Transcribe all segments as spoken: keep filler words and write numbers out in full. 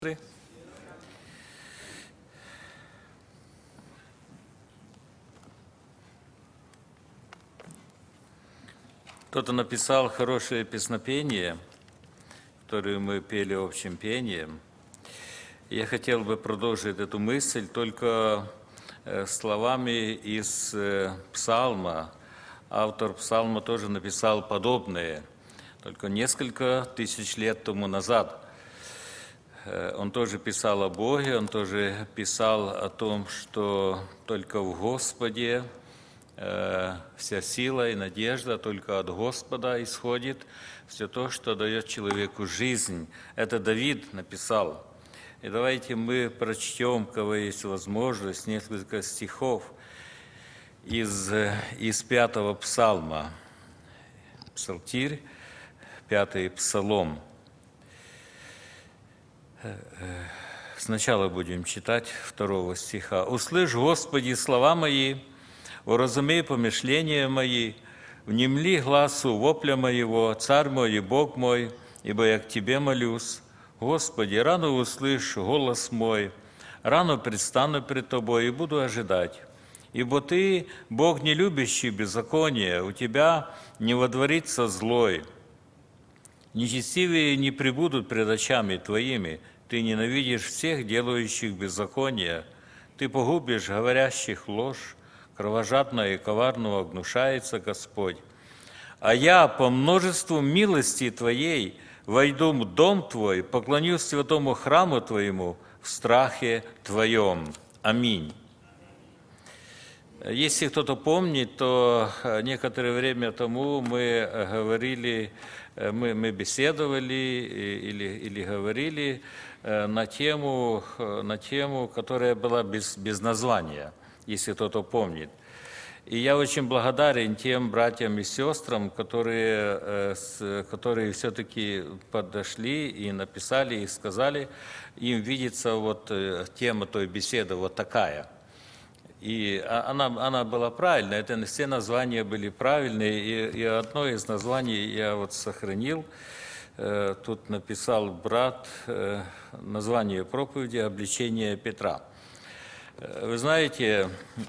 Кто-то написал хорошее песнопение, которое мы пели общим пением. Я хотел бы продолжить эту мысль только словами из Псалма. Автор Псалма тоже написал подобное, только несколько тысяч лет тому назад. Он тоже писал о Боге, он тоже писал о том, что только в Господе вся сила и надежда, только от Господа исходит все то, что дает человеку жизнь. Это Давид написал. И давайте мы прочтем, у кого есть возможность, несколько стихов из, из пятого псалма. Псалтирь, пятый псалом. Сначала будем читать второго стиха. «Услышь, Господи, слова мои, уразумей помышления мои, внемли гласу вопля моего, Царь мой и Бог мой, ибо я к Тебе молюсь. Господи, рано услышь голос мой, рано предстану пред Тобой и буду ожидать. Ибо Ты, Бог не любящий беззакония, у Тебя не водворится злой. Нечестивые не пребудут пред очами Твоими, Ты ненавидишь всех, делающих беззаконие. Ты погубишь говорящих ложь, кровожадного и коварного гнушается Господь. А я по множеству милости Твоей войду в дом Твой, поклонюсь святому храму Твоему в страхе Твоем. Аминь». Если кто-то помнит, то некоторое время тому мы говорили, мы, мы беседовали или, или говорили на тему, на тему, которая была без, без названия, если кто-то помнит. И я очень благодарен тем братьям и сестрам, которые, которые все-таки подошли и написали, и сказали, им видится вот тема той беседы вот такая. И она, она была правильная, это все названия были правильные, и, и одно из названий я вот сохранил. Тут написал брат название проповеди «Обличение Петра». Вы знаете,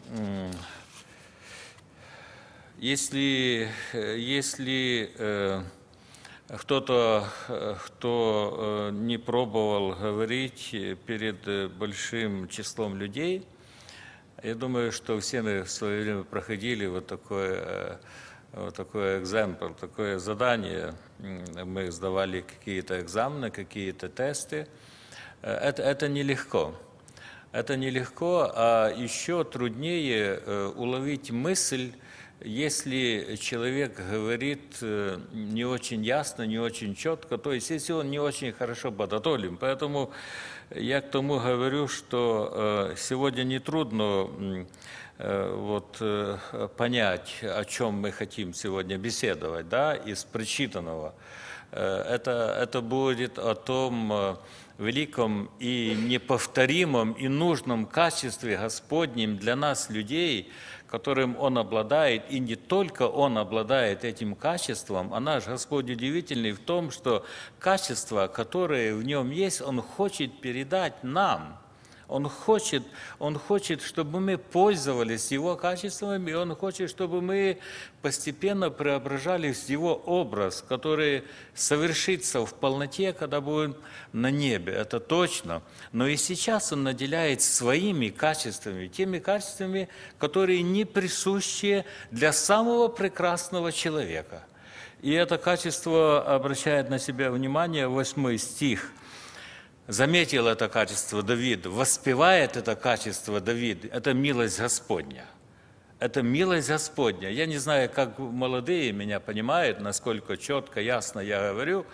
если, если кто-то, кто не пробовал говорить перед большим числом людей, я думаю, что все мы в свое время проходили вот такое, вот такой экземпл, такое задание. Мы сдавали какие-то экзамены, какие-то тесты. Это, это нелегко. Это нелегко, а еще труднее уловить мысль, если человек говорит не очень ясно, не очень четко, то есть если он не очень хорошо подготовлен. Поэтому я к тому говорю, что сегодня нетрудно вот, понять, о чем мы хотим сегодня беседовать, да, из прочитанного. Это, это будет о том великом и неповторимом и нужном качестве Господнем для нас, людей, которым Он обладает, и не только Он обладает этим качеством, а наш Господь удивительный в том, что качество, которое в Нем есть, Он хочет передать нам. Он хочет, он хочет, чтобы мы пользовались Его качествами, и Он хочет, чтобы мы постепенно преображались в Его образ, который совершится в полноте, когда будем на небе, это точно. Но и сейчас Он наделяет своими качествами, теми качествами, которые не присущи для самого прекрасного человека. И это качество обращает на себя внимание восьмой стих. Заметил это качество Давид, воспевает это качество Давид, это милость Господня. Это милость Господня. Я не знаю, как молодые меня понимают, насколько четко, ясно я говорю,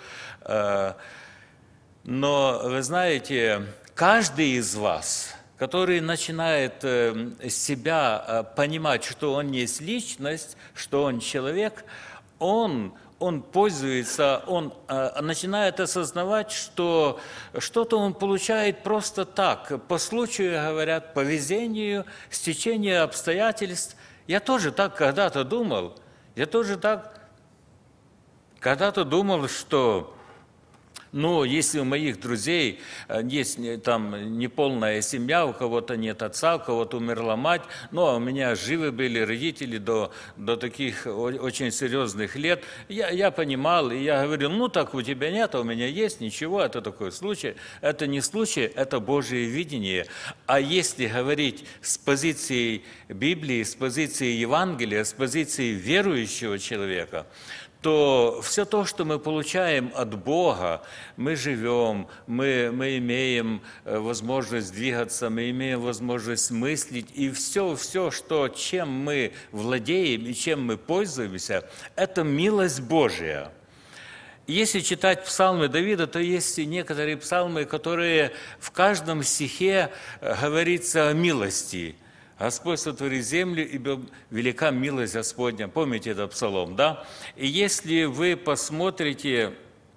но вы знаете, каждый из вас, который начинает себя понимать, что он есть личность, что он человек, он... он пользуется, он э, начинает осознавать, что что-то он получает просто так, по случаю, говорят, по везению, стечению обстоятельств. Я тоже так когда-то думал, я тоже так когда-то думал, что Но если у моих друзей есть там неполная семья, у кого-то нет отца, у кого-то умерла мать, ну, а у меня живы были родители до, до таких очень серьезных лет, я, я понимал, и я говорил, ну, так у тебя нет, а у меня есть, ничего, это такой случай. Это не случай, это Божие видение. А если говорить с позиции Библии, с позиции Евангелия, с позиции верующего человека, то все то, что мы получаем от Бога, мы живем, мы, мы имеем возможность двигаться, мы имеем возможность мыслить, и все, все, что, чем мы владеем и чем мы пользуемся, это милость Божия. Если читать псалмы Давида, то есть некоторые псалмы, которые в каждом стихе говорится о милости. Господь сотворил землю, ибо велика милость Господня. Помните этот псалом, да? И если вы посмотрите,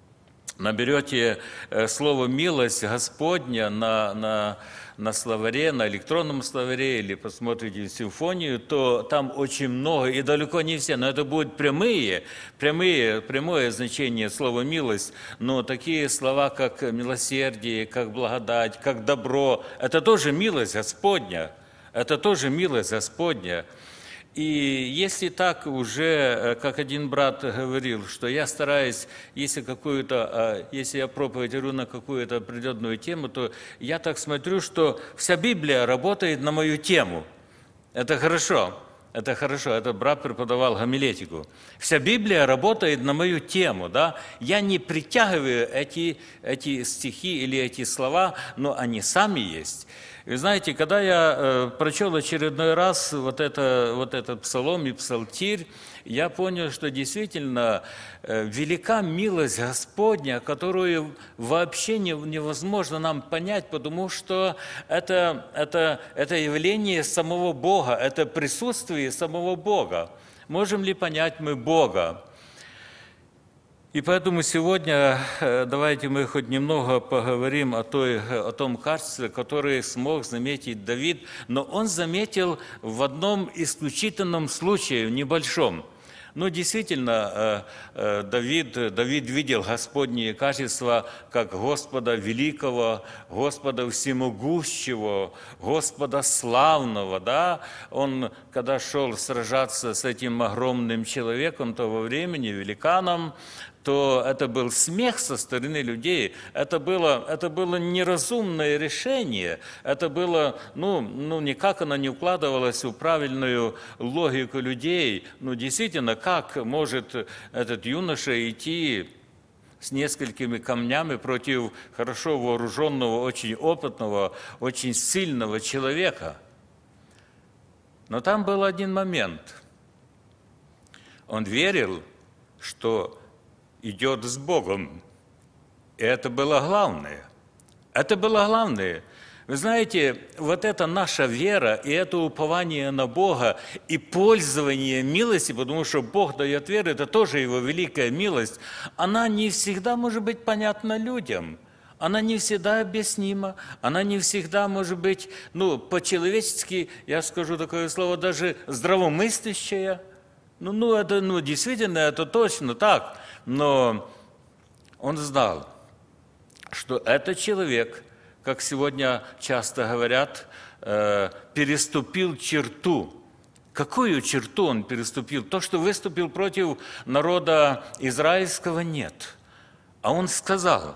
наберете слово «милость Господня» на, на, на словаре, на электронном словаре, или посмотрите симфонию, то там очень много, и далеко не все, но это будут прямые, прямые, прямое значение слова «милость», но такие слова, как «милосердие», как «благодать», как «добро», это тоже милость Господня. Это тоже милость Господня. И если так уже, как один брат говорил, что я стараюсь, если какую-то, если я проповедую на какую-то определенную тему, то я так смотрю, что вся Библия работает на мою тему. Это хорошо. Это хорошо, этот брат преподавал гомилетику. Вся Библия работает на мою тему, да? Я не притягиваю эти, эти стихи или эти слова, но они сами есть. Вы знаете, когда я э, прочел очередной раз вот, это, вот этот псалом и псалтирь, я понял, что действительно э, велика милость Господня, которую вообще не, невозможно нам понять, потому что это, это, это явление самого Бога, это присутствие самого Бога. Можем ли понять мы Бога? И поэтому сегодня давайте мы хоть немного поговорим о, той, о том качестве, которое смог заметить Давид, но он заметил в одном исключительном случае, небольшом. Ну, действительно, Давид, Давид видел Господние качества как Господа великого, Господа всемогущего, Господа славного, да? Он, когда шел сражаться с этим огромным человеком того времени, великаном, то это был смех со стороны людей, это было, это было неразумное решение, это было, ну, ну, никак оно не укладывалось в правильную логику людей. Ну, действительно, как может этот юноша идти с несколькими камнями против хорошо вооруженного, очень опытного, очень сильного человека? Но там был один момент. Он верил, что идет с Богом. И это было главное. Это было главное. Вы знаете, вот эта наша вера и это упование на Бога и пользование милости, потому что Бог дает веру, это тоже Его великая милость, она не всегда может быть понятна людям. Она не всегда объяснима, она не всегда может быть, ну, по-человечески, я скажу такое слово, даже здравомыслящая. Ну, ну, это, ну, действительно, это точно так. Но он знал, что этот человек, как сегодня часто говорят, переступил черту. Какую черту он переступил? То, что выступил против народа израильского, нет. А он сказал,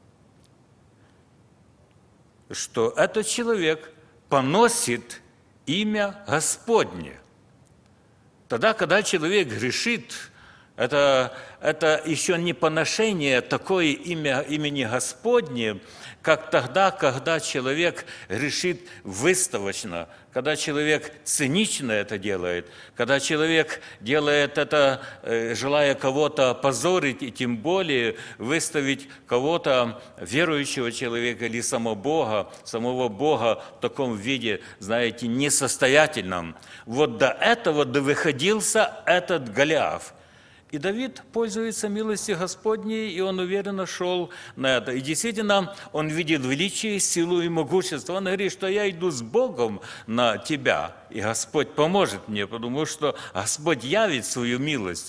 что этот человек поносит имя Господне. Тогда, когда человек грешит, это, это еще не поношение такое имя, имени Господне, как тогда, когда человек грешит выставочно, когда человек цинично это делает, когда человек делает это, желая кого-то опозорить, и тем более выставить кого-то, верующего человека или самого Бога, самого Бога в таком виде, знаете, несостоятельном. Вот до этого довыходился этот Голиаф. И Давид пользуется милостью Господней, и он уверенно шел на это. И действительно, он видит величие, силу и могущество. Он говорит, что я иду с Богом на тебя, и Господь поможет мне, потому что Господь явит свою милость.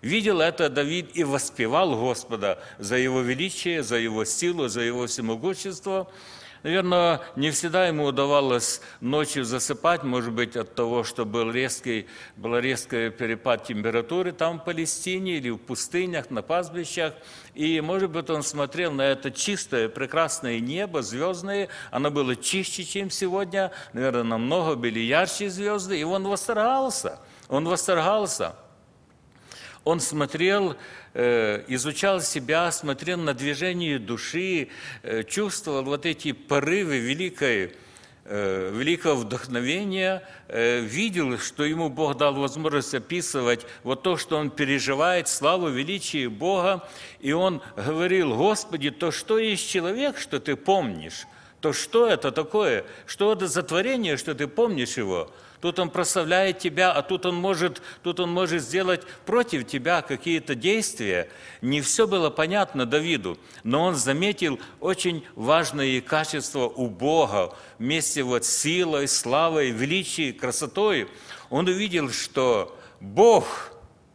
Видел это Давид и воспевал Господа за Его величие, за Его силу, за Его всемогущество. Наверное, не всегда ему удавалось ночью засыпать, может быть, от того, что был резкий, был резкий перепад температуры там в Палестине или в пустынях, на пастбищах. И, может быть, он смотрел на это чистое, прекрасное небо, звездное. Оно было чище, чем сегодня. Наверное, намного были ярче звезды. И он восторгался. Он восторгался. Он смотрел, изучал себя, смотрел на движение души, чувствовал вот эти порывы великой, великого вдохновения, видел, что ему Бог дал возможность описывать вот то, что он переживает, славу, величие Бога. И он говорил: «Господи, то что есть человек, что ты помнишь? То что это такое? Что это за творение, что ты помнишь его?» Тут он прославляет тебя, а тут он может, тут он может сделать против тебя какие-то действия. Не все было понятно Давиду, но он заметил очень важные качества у Бога. Вместе вот с силой, славой, величием, красотой. Он увидел, что Бог,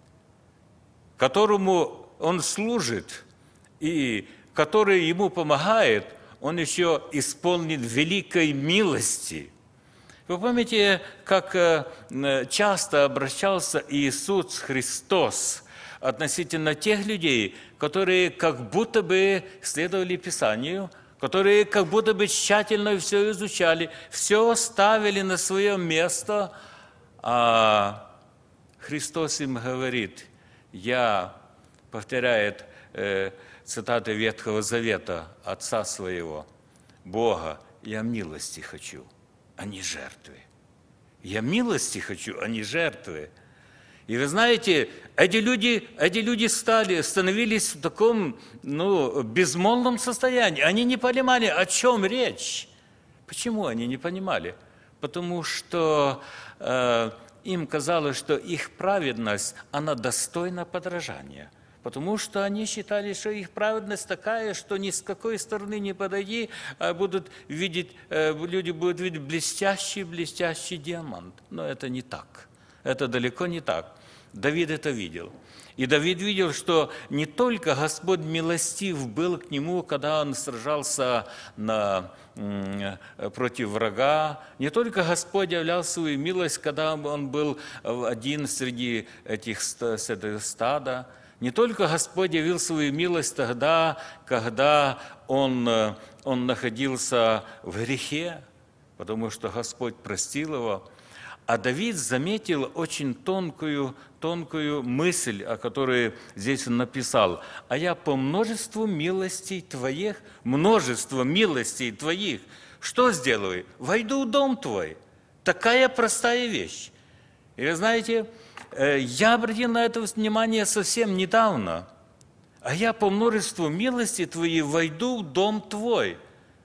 которому он служит и который ему помогает, он еще исполнен великой милости. Вы помните, как часто обращался Иисус Христос относительно тех людей, которые как будто бы следовали Писанию, которые как будто бы тщательно все изучали, все ставили на свое место, а Христос им говорит: «Я», повторяет э, цитаты Ветхого Завета Отца Своего, Бога: «Я милости хочу, а не жертвы. Я милости хочу, а не жертвы». И вы знаете, эти люди, эти люди стали, становились в таком, ну, безмолвном состоянии. Они не понимали, о чем речь. Почему они не понимали? Потому что э, им казалось, что их праведность, она достойна подражания. Потому что они считали, что их праведность такая, что ни с какой стороны не подойди, а будут видеть, люди будут видеть блестящий-блестящий диамант. Но это не так. Это далеко не так. Давид это видел. И Давид видел, что не только Господь милостив был к нему, когда он сражался на, против врага, не только Господь являл свою милость, когда он был один среди этих стада, не только Господь явил свою милость тогда, когда он, он находился в грехе, потому что Господь простил его. А Давид заметил очень тонкую, тонкую мысль, о которой здесь он написал. «А я по множеству милостей твоих, множество милостей твоих, что сделаю? Войду в дом твой». Такая простая вещь. И вы знаете, я обратил на это внимание совсем недавно. «А я по множеству милости твоей войду в дом твой».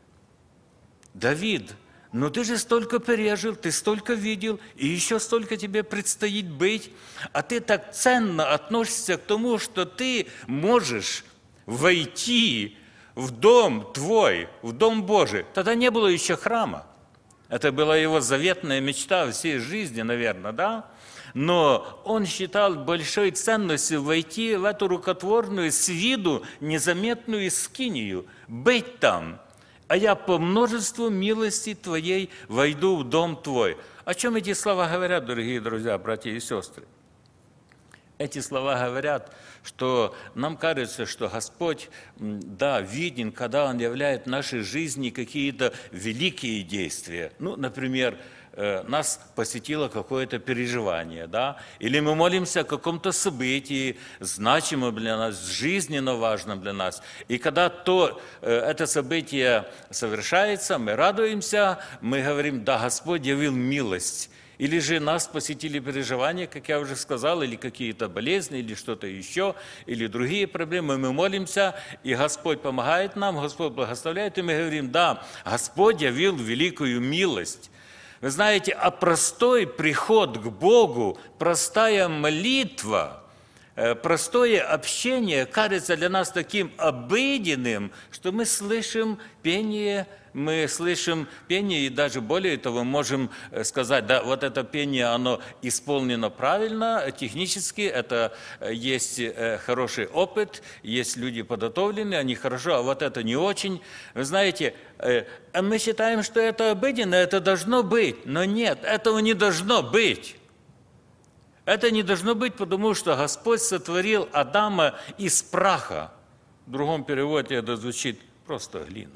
Давид, но ты же столько пережил, ты столько видел, и еще столько тебе предстоит быть, а ты так ценно относишься к тому, что ты можешь войти в дом твой, в дом Божий. Тогда не было еще храма. Это была его заветная мечта всей жизни, наверное, да? Но он считал большой ценностью войти в эту рукотворную, с виду незаметную скинию, быть там. «А я по множеству милости твоей войду в дом твой». О чем эти слова говорят, дорогие друзья, братья и сестры? Эти слова говорят, что нам кажется, что Господь, да, виден, когда Он являет в нашей жизни какие-то великие действия. Ну, например, нас посетило какое-то переживание, да, или мы молимся о каком-то событии, значимом для нас, жизненно важном для нас. И когда то, это событие совершается, мы радуемся, мы говорим: «Да, Господь явил милость». Или же нас посетили переживания, как я уже сказал, или какие-то болезни, или что-то еще, или другие проблемы. Мы молимся, и Господь помогает нам, Господь благословляет, и мы говорим: «Да, Господь явил великую милость». Вы знаете, а простой приход к Богу, простая молитва, простое общение кажется для нас таким обыденным, что мы слышим пение мы слышим пение, и даже более того, можем сказать, да, вот это пение, оно исполнено правильно, технически, это есть хороший опыт, есть люди подготовленные, они хорошо, а вот это не очень. Вы знаете, мы считаем, что это обыденно, это должно быть, но нет, этого не должно быть. Это не должно быть, потому что Господь сотворил Адама из праха. В другом переводе это звучит просто глина.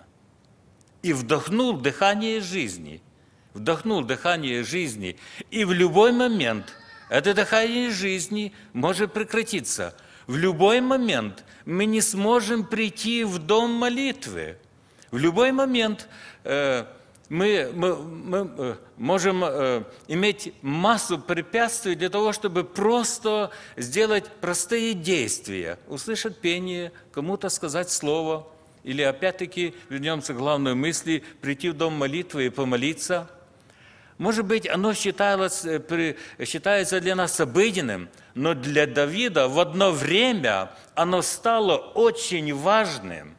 И вдохнул дыхание жизни. Вдохнул дыхание жизни. И в любой момент это дыхание жизни может прекратиться. В любой момент мы не сможем прийти в дом молитвы. В любой момент э, мы, мы, мы можем э, иметь массу препятствий для того, чтобы просто сделать простые действия. Услышать пение, кому-то сказать слово. Или опять-таки вернемся к главной мысли, прийти в дом молитвы и помолиться. Может быть, оно считалось, считается для нас обыденным, но для Давида в одно время оно стало очень важным.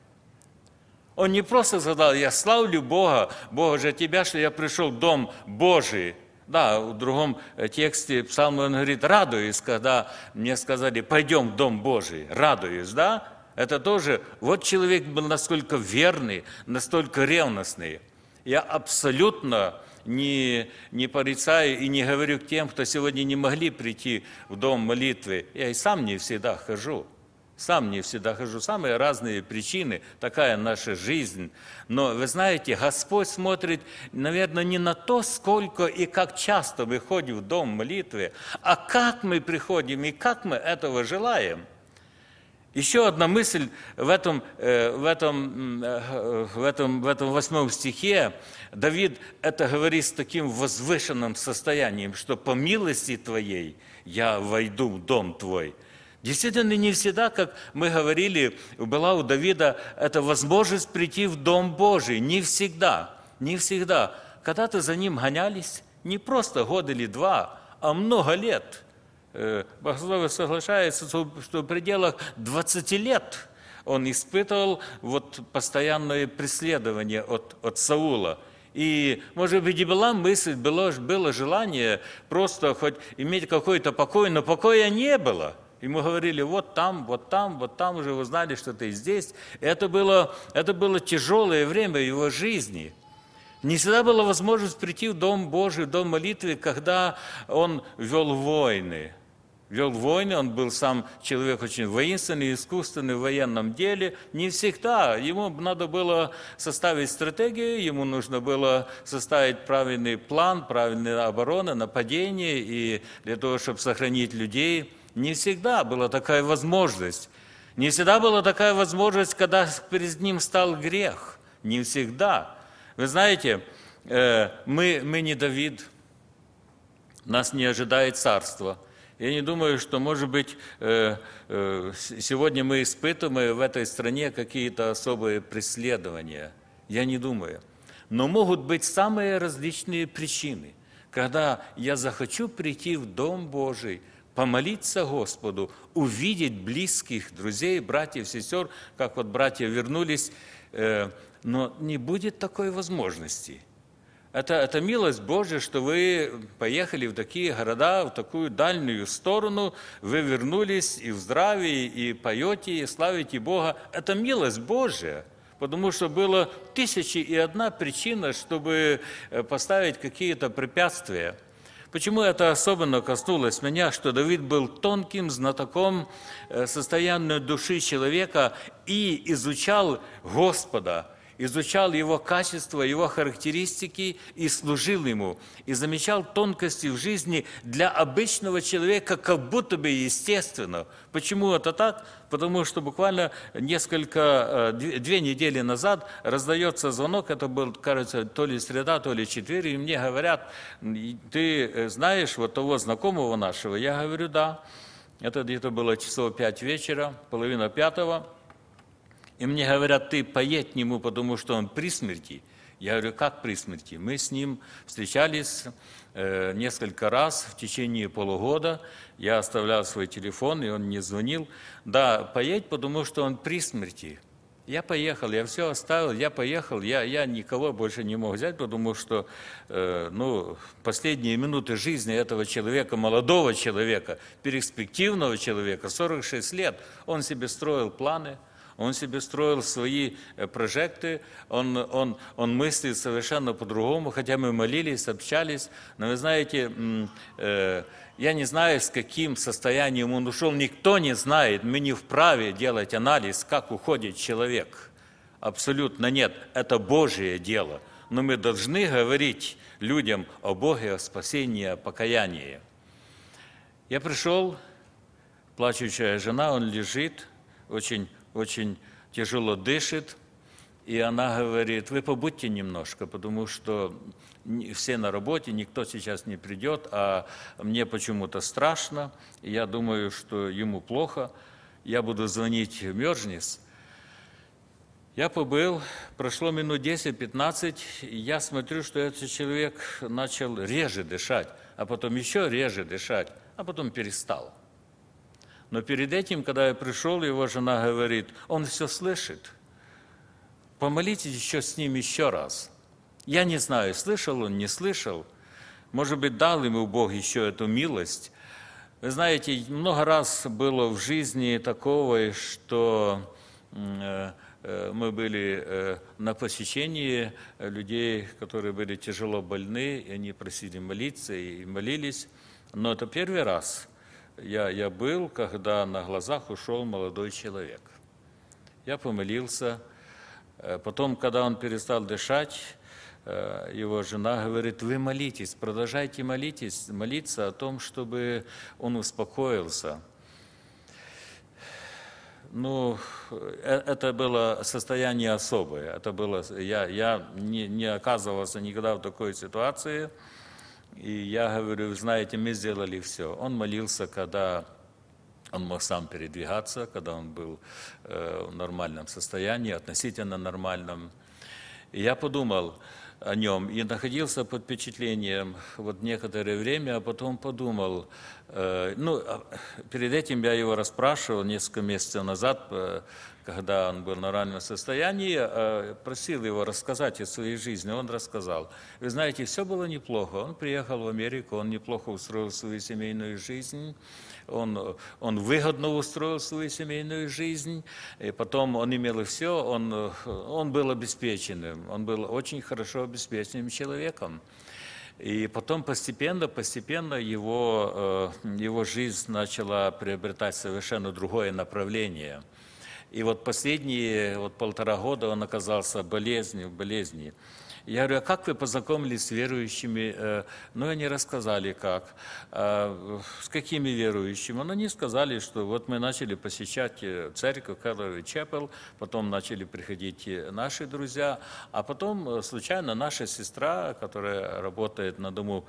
Он не просто сказал: «Я славлю Бога, Бога же Тебя, что я пришел в Дом Божий». Да, в другом тексте Псалма он говорит: «Радуюсь, когда мне сказали: пойдем в Дом Божий». Радуюсь, да? Это тоже, вот человек был настолько верный, настолько ревностный. Я абсолютно не, не порицаю и не говорю к тем, кто сегодня не могли прийти в дом молитвы. Я и сам не всегда хожу. Сам не всегда хожу. Самые разные причины, такая наша жизнь. Но вы знаете, Господь смотрит, наверное, не на то, сколько и как часто мы ходим в дом молитвы, а как мы приходим и как мы этого желаем. Еще одна мысль в этом, в этом, в этом, в этом восьмом стихе. Давид это говорит с таким возвышенным состоянием, что по милости Твоей я войду в дом Твой. Действительно, не всегда, как мы говорили, была у Давида эта возможность прийти в Дом Божий. Не всегда, не всегда. Когда-то за ним гонялись не просто год или два, а много лет. Богословие соглашается, что в пределах двадцати лет он испытывал вот постоянное преследование от, от Саула. И, может быть, и была мысль, было, было желание просто хоть иметь какой-то покой, но покоя не было. Ему говорили: вот там, вот там, вот там, уже узнали, что ты здесь. Это было, это было тяжелое время его жизни. Не всегда была возможность прийти в Дом Божий, в Дом молитвы, когда он вел войны. Вел войны, он был сам человек очень воинственный, искусственный в военном деле. Не всегда. Ему надо было составить стратегию, ему нужно было составить правильный план, правильные обороны, нападения, и для того, чтобы сохранить людей. Не всегда была такая возможность. Не всегда была такая возможность, когда перед ним стал грех. Не всегда. Вы знаете, мы, мы не Давид, нас не ожидает царство. Я не думаю, что, может быть, сегодня мы испытываем в этой стране какие-то особые преследования. Я не думаю. Но могут быть самые различные причины, когда я захочу прийти в Дом Божий, помолиться Господу, увидеть близких, друзей, братьев, сестер, как вот братья вернулись, но не будет такой возможности. Это, это милость Божья, что вы поехали в такие города, в такую дальнюю сторону, вы вернулись и в здравии, и поете, и славите Бога. Это милость Божья, потому что было тысячи и одна причина, чтобы поставить какие-то препятствия. Почему это особенно коснулось меня, что Давид был тонким знатоком состояния души человека и изучал Господа, изучал Его качества, Его характеристики и служил Ему. И замечал тонкости в жизни для обычного человека, как будто бы естественно. Почему это так? Потому что буквально несколько, две недели назад раздается звонок, это был, кажется, то ли среда, то ли четверг, и мне говорят: ты знаешь вот того знакомого нашего? Я говорю: да. Это где-то было часов пять вечера, половина пятого. И мне говорят: ты поедь к нему, потому что он при смерти. Я говорю: как при смерти? Мы с ним встречались э, несколько раз в течение полугода. Я оставлял свой телефон, и он мне звонил. Да, поедь, потому что он при смерти. Я поехал, я все оставил, я поехал, я, я никого больше не мог взять, потому что э, ну, последние минуты жизни этого человека, молодого человека, перспективного человека, сорок шесть лет, он себе строил планы, он себе строил свои прожекты, он, он, он мыслит совершенно по-другому, хотя мы молились, общались, но вы знаете, э, я не знаю, с каким состоянием он ушел, никто не знает, мы не вправе делать анализ, как уходит человек. Абсолютно нет, это Божие дело. Но мы должны говорить людям о Боге, о спасении, о покаянии. Я пришел, плачущая жена, он лежит, очень, очень тяжело дышит, и она говорит: вы побудьте немножко, потому что все на работе, никто сейчас не придет, а мне почему-то страшно, и я думаю, что ему плохо, я буду звонить в Мёржнис. Я побыл, прошло минут десять-пятнадцать, и я смотрю, что этот человек начал реже дышать, а потом еще реже дышать, а потом перестал. Но перед этим, когда я пришел, его жена говорит: он все слышит, помолитесь еще с ним еще раз. Я не знаю, слышал он, не слышал. Может быть, дал ему Бог еще эту милость. Вы знаете, много раз было в жизни такого, что мы были на посещении людей, которые были тяжело больны, и они просили молиться, и молились. Но это первый раз я, я был, когда на глазах ушел молодой человек. Я помолился. Потом, когда он перестал дышать, его жена говорит: вы молитесь, продолжайте молитесь, молиться о том, чтобы он успокоился. Ну, это было состояние особое. Это было, я я не, не оказывался никогда в такой ситуации. И я говорю: знаете, мы сделали все. Он молился, когда он мог сам передвигаться, когда он был в нормальном состоянии, относительно нормальном. И я подумал о нем и находился под впечатлением вот некоторое время, а потом подумал, э, ну, перед этим я его расспрашивал несколько месяцев назад, э, когда он был в нормальном состоянии, э, просил его рассказать о своей жизни, он рассказал. Вы знаете, все было неплохо, он приехал в Америку, он неплохо устроил свою семейную жизнь, Он, он выгодно устроил свою семейную жизнь, и потом он имел все, он, он был обеспеченным, он был очень хорошо обеспеченным человеком. И потом постепенно, постепенно его, его жизнь начала приобретать совершенно другое направление. И вот последние вот полтора года он оказался в болезни, в болезни. Я говорю: а как вы познакомились с верующими? Ну, они рассказали, как. А с какими верующими? Ну, они сказали, что вот мы начали посещать церковь Calvary Chapel, потом начали приходить наши друзья, а потом случайно наша сестра, которая работает на дому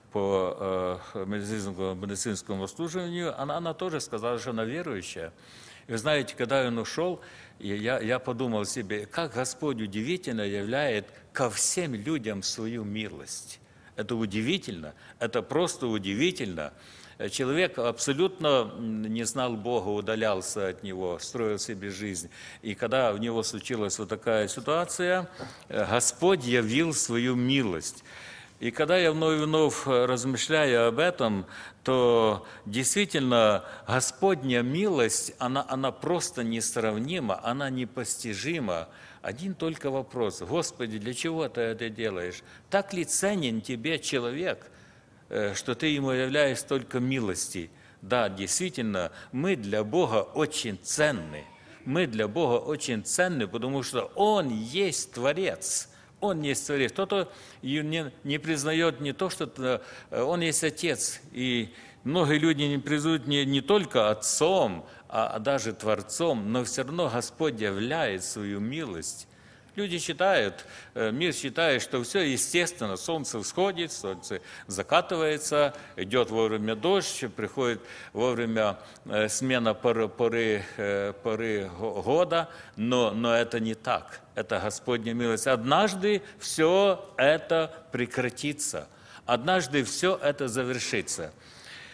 по медицинскому, медицинскому обслуживанию, она, она тоже сказала, что она верующая. И вы знаете, когда он ушел, я, я подумал себе, как Господь удивительно являет ко всем людям свою милость. Это удивительно, это просто удивительно. Человек абсолютно не знал Бога, удалялся от Него, строил себе жизнь. И когда у него случилась вот такая ситуация, Господь явил свою милость. И когда я вновь и вновь размышляю об этом, то действительно Господня милость, она, она просто несравнима, она непостижима. Один только вопрос: Господи, для чего ты это делаешь? Так ли ценен тебе человек, что ты ему являешь столько милости? Да, действительно, мы для Бога очень ценны. Мы для Бога очень ценны, потому что Он есть Творец. Он есть Творец. Кто-то не, не признает не то, что Он есть Отец. И многие люди не признают не, не только Отцом, а, а даже Творцом, но все равно Господь являет свою милость. Люди считают, мир считает, что все естественно. Солнце всходит, солнце закатывается, идет вовремя дождь, приходит вовремя смена поры, поры, поры года, но, но это не так. Это Господня милость. Однажды все это прекратится, однажды все это завершится.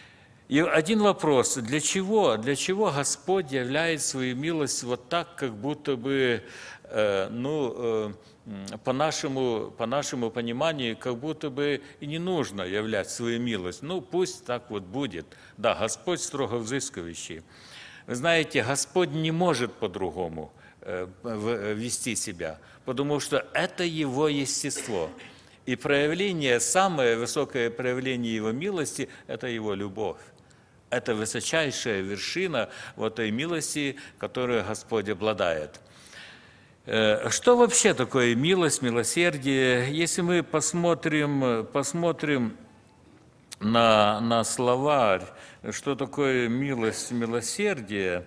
И один вопрос, для чего, для чего Господь являет свою милость вот так, как будто бы, э, ну, э, по нашему, по нашему пониманию, как будто бы и не нужно являть свою милость. Ну, пусть так вот будет. Да, Господь строго взыскивающий. Вы знаете, Господь не может по-другому э, вести себя, потому что это Его естество. И проявление, самое высокое проявление Его милости – это Его любовь. Это высочайшая вершина вот той милости, которой Господь обладает. Что вообще такое милость, милосердие? Если мы посмотрим, посмотрим на, на словарь, что такое милость, милосердие,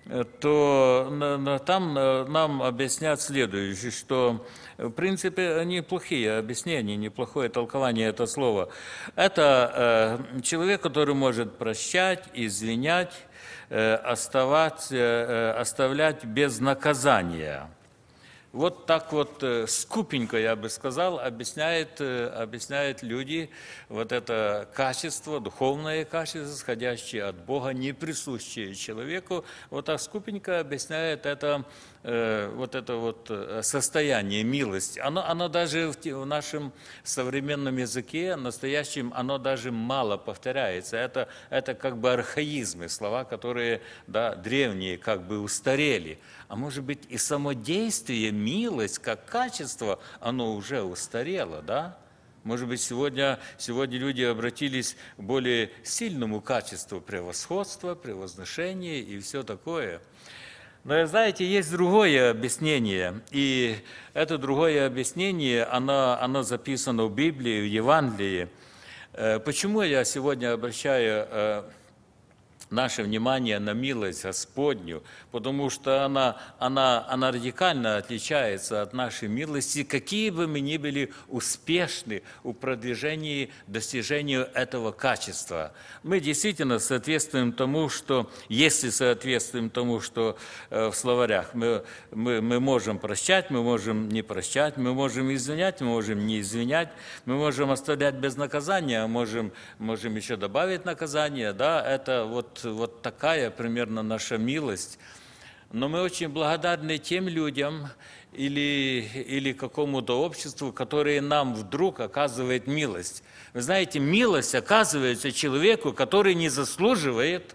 то на, на, там нам объяснят следующее, что в принципе неплохие объяснения, неплохое толкование этого слова. Это э, человек, который может прощать, извинять, э, оставать, э, оставлять без наказания. Вот так вот скупенько, я бы сказал, объясняет, объясняет люди вот это качество, духовное качество, исходящее от Бога, не присущее человеку. Вот так скупенько объясняет это, вот это вот состояние, милость. Оно, оно даже в нашем современном языке, настоящем, оно даже мало повторяется. Это, это как бы архаизмы, слова, которые, да, древние, как бы устарели. А может быть, и само действие, милость, как качество, оно уже устарело, да? Может быть, сегодня, сегодня люди обратились к более сильному качеству превосходства, превозношения и все такое. Но, знаете, есть другое объяснение, и это другое объяснение, оно, оно записано в Библии, в Евангелии. Почему я сегодня обращаю наше внимание на милость Господню, потому что она, она, она радикально отличается от нашей милости, какие бы мы ни были успешны в продвижении, достижению этого качества. Мы действительно соответствуем тому, что, если соответствуем тому, что в словарях, мы, мы, мы можем прощать, мы можем не прощать, мы можем извинять, мы можем не извинять, мы можем оставлять без наказания, можем, можем еще добавить наказание, да, это вот Вот такая примерно наша милость. Но мы очень благодарны тем людям или, или какому-то обществу, которое нам вдруг оказывает милость. Вы знаете, милость оказывается человеку, который не заслуживает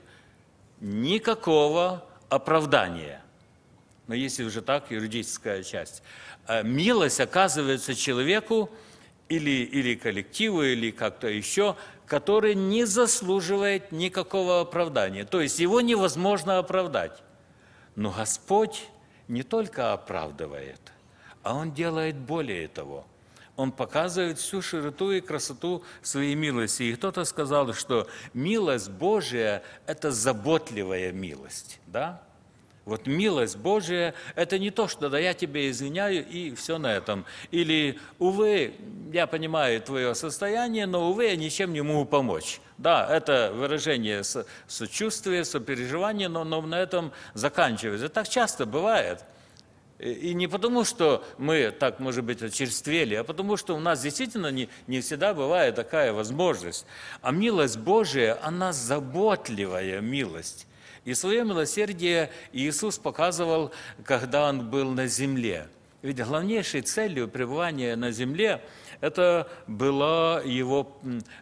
никакого оправдания. Но если уже так, юридическая часть. Милость оказывается человеку или, или коллективу, или как-то еще, который не заслуживает никакого оправдания. То есть его невозможно оправдать. Но Господь не только оправдывает, а Он делает более того. Он показывает всю широту и красоту своей милости. И кто-то сказал, что милость Божия – это заботливая милость. Да? Вот милость Божия – это не то, что да я тебе извиняю, и все на этом. Или, увы, я понимаю твое состояние, но, увы, я ничем не могу помочь. Да, это выражение сочувствия, сопереживания, но, но на этом заканчивается. Так часто бывает. И не потому, что мы так, может быть, очерствели, а потому, что у нас действительно не, не всегда бывает такая возможность. А милость Божия, она заботливая милость. И свое милосердие Иисус показывал, когда Он был на земле. Ведь главнейшей целью пребывания на земле это было Его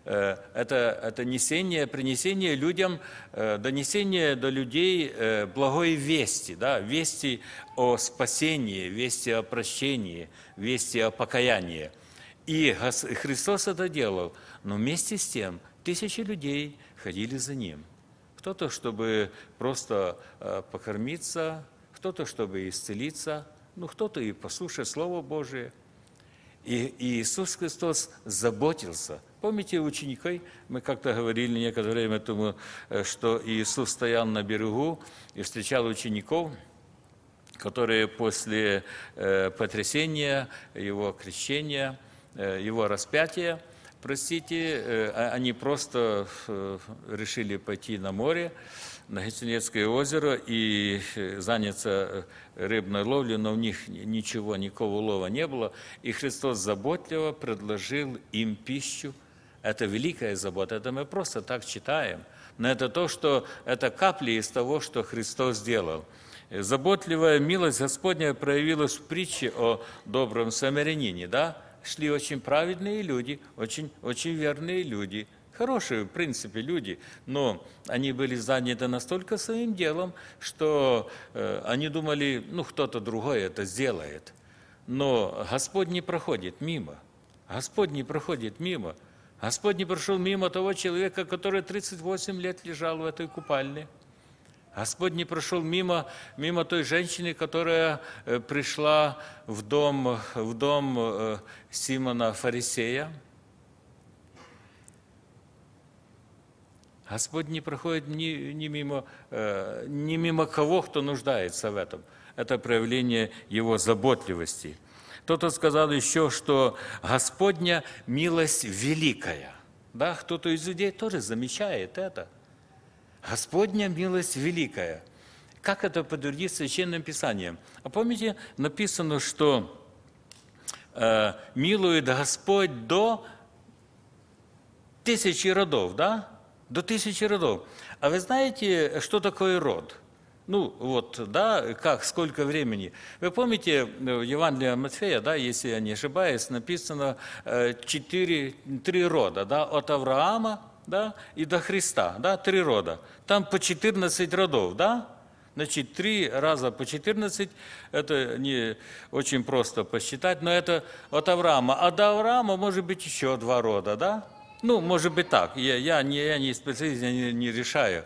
это, это несение, принесение людям, донесение до людей благой вести, да, вести о спасении, вести о прощении, вести о покаянии. И Христос это делал, но вместе с тем тысячи людей ходили за Ним. Кто-то, чтобы просто покормиться, кто-то, чтобы исцелиться, ну, кто-то и послушать Слово Божие. И, и Иисус Христос заботился. Помните, учеников, мы как-то говорили некоторое время тому, что Иисус стоял на берегу и встречал учеников, которые после потрясения, Его крещения, Его распятия, простите, они просто решили пойти на море, на Гециманское озеро и заняться рыбной ловлей, но у них ничего, никакого улова не было. И Христос заботливо предложил им пищу. Это великая забота, это мы просто так читаем. Но это то, что это капли из того, что Христос сделал. Заботливая милость Господня проявилась в притче о добром самарянине, да? Шли очень праведные люди, очень, очень верные люди, хорошие, в принципе, люди, но они были заняты настолько своим делом, что э, они думали, ну, кто-то другой это сделает. Но Господь не проходит мимо. Господь не проходит мимо. Господь не прошел мимо того человека, который тридцать восемь лет лежал в этой купальне. Господь не прошел мимо, мимо той женщины, которая пришла в дом, в дом Симона Фарисея. Господь не проходит ни, ни, мимо, ни мимо кого, кто нуждается в этом. Это проявление Его заботливости. Кто-то сказал еще, что Господня милость великая. Да, кто-то из людей тоже замечает это. Господня милость великая. Как это подтвердить Священным Писанием? А помните, написано, что э, милует Господь до тысячи родов, да? До тысячи родов. А вы знаете, что такое род? Ну, вот, да, как, сколько времени? Вы помните, в Евангелии от Матфея, да, если я не ошибаюсь, написано четыре, три рода, да, от Авраама, да, и до Христа, да, три рода. Там по четырнадцать родов, да? Значит, три раза по четырнадцать, это не очень просто посчитать, но это от Авраама. А до Авраама может быть еще два рода, да? Ну, может быть так, я, я, не, я не специалист, я не, не решаю.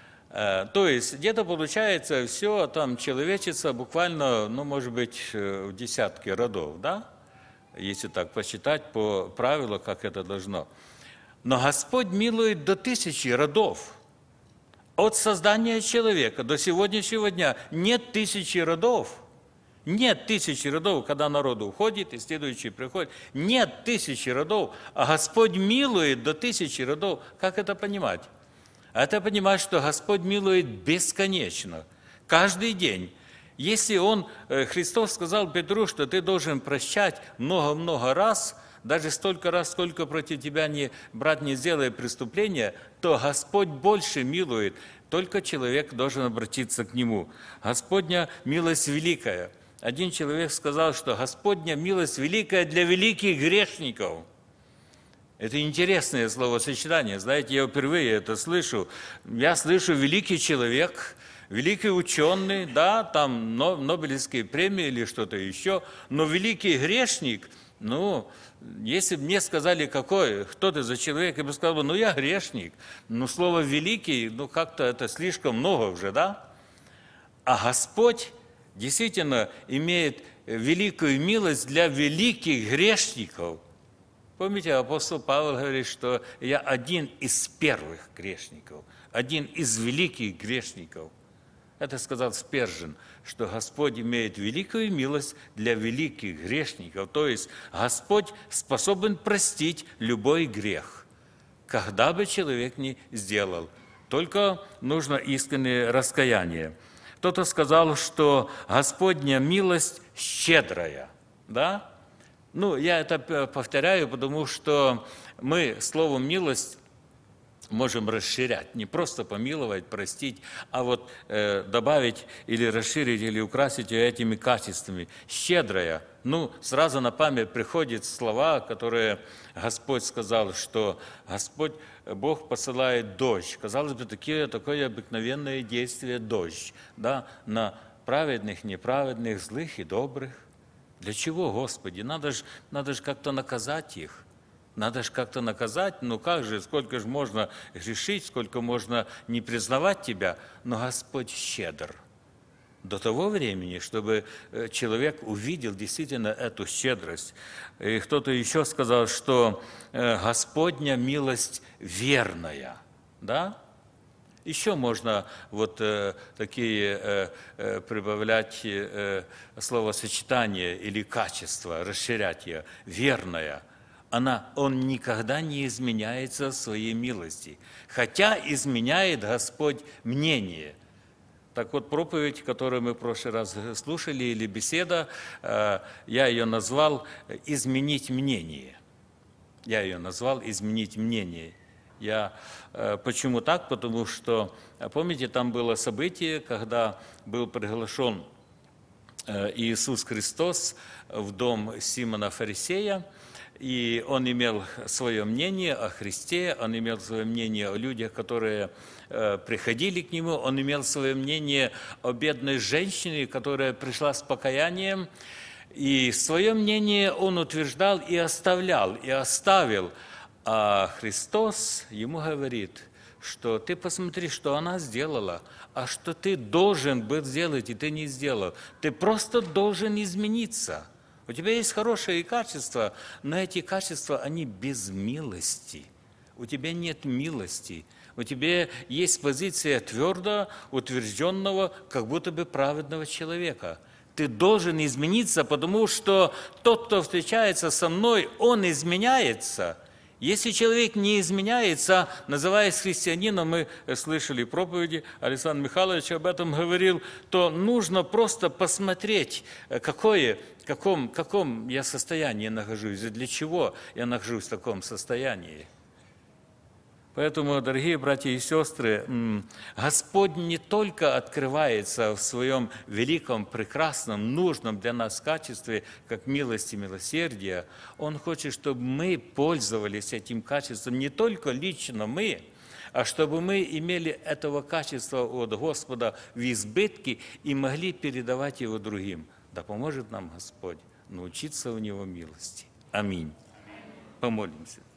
То есть где-то получается все там человечество буквально, ну, может быть, в десятки родов, да? Если так посчитать по правилу, как это должно. Но Господь милует до тысячи родов. От создания человека до сегодняшнего дня нет тысячи родов. Нет тысячи родов, когда народ уходит, и следующий приходит. Нет тысячи родов, а Господь милует до тысячи родов. Как это понимать? Это понимать, что Господь милует бесконечно, каждый день. Если Он, Христос сказал Петру, что ты должен прощать много-много раз, даже столько раз, сколько против тебя не, брат не сделает преступления, то Господь больше милует, только человек должен обратиться к Нему. Господня милость великая. Один человек сказал, что Господня милость великая для великих грешников. Это интересное словосочетание, знаете, я впервые это слышу. Я слышу великий человек, великий ученый, да, там Нобелевские премии или что-то еще, но великий грешник, ну, если бы мне сказали, какой, кто ты за человек, я бы сказал, ну, я грешник. Но слово «великий», ну, как-то это слишком много уже, да? А Господь действительно имеет великую милость для великих грешников. Помните, апостол Павел говорит, что я один из первых грешников, один из великих грешников. Это сказал Спержин, что Господь имеет великую милость для великих грешников. То есть Господь способен простить любой грех, когда бы человек ни сделал. Только нужно искреннее раскаяние. Кто-то сказал, что Господня милость щедрая, да? Ну, я это повторяю, потому что мы словом «милость» можем расширять, не просто помиловать, простить, а вот э, добавить или расширить, или украсить ее этими качествами. Щедрая. Ну, сразу на память приходят слова, которые Господь сказал, что Господь, Бог посылает дождь. Казалось бы, такие, такое обыкновенное действие дождь, да, на праведных, неправедных, злых и добрых. Для чего, Господи? Надо же надо ж как-то наказать их. Надо же как-то наказать. Ну как же, сколько же можно грешить, сколько можно не признавать Тебя. Но Господь щедр до того времени, чтобы человек увидел действительно эту щедрость. И кто-то еще сказал, что Господня милость верная. Да? Еще можно вот э, такие э, э, прибавлять э, словосочетания или качества, расширять ее. Верная. Она, он никогда не изменяется в своей милости, хотя изменяет Господь мнение. Так вот, проповедь, которую мы в прошлый раз слушали, или беседа, э, я ее назвал «Изменить мнение». Я ее назвал «Изменить мнение». Я, почему так? Потому что, помните, там было событие, когда был приглашен Иисус Христос в дом Симона Фарисея, и он имел свое мнение о Христе, он имел свое мнение о людях, которые приходили к нему, он имел свое мнение о бедной женщине, которая пришла с покаянием, и свое мнение он утверждал и оставлял, и оставил. А Христос ему говорит, что ты посмотри, что она сделала, а что ты должен был сделать, и ты не сделал. Ты просто должен измениться. У тебя есть хорошие качества, но эти качества, они без милости. У тебя нет милости. У тебя есть позиция твердо утвержденного, как будто бы праведного человека. Ты должен измениться, потому что тот, кто встречается со мной, он изменяется. Если человек не изменяется, называясь христианином, мы слышали проповеди, Александр Михайлович об этом говорил, то нужно просто посмотреть, какое, в каком, в каком я состоянии нахожусь, и для чего я нахожусь в таком состоянии. Поэтому, дорогие братья и сестры, Господь не только открывается в своем великом, прекрасном, нужном для нас качестве, как милость и милосердие, Он хочет, чтобы мы пользовались этим качеством, не только лично мы, а чтобы мы имели этого качества от Господа в избытке и могли передавать его другим. Да поможет нам Господь научиться у Него милости. Аминь. Помолимся.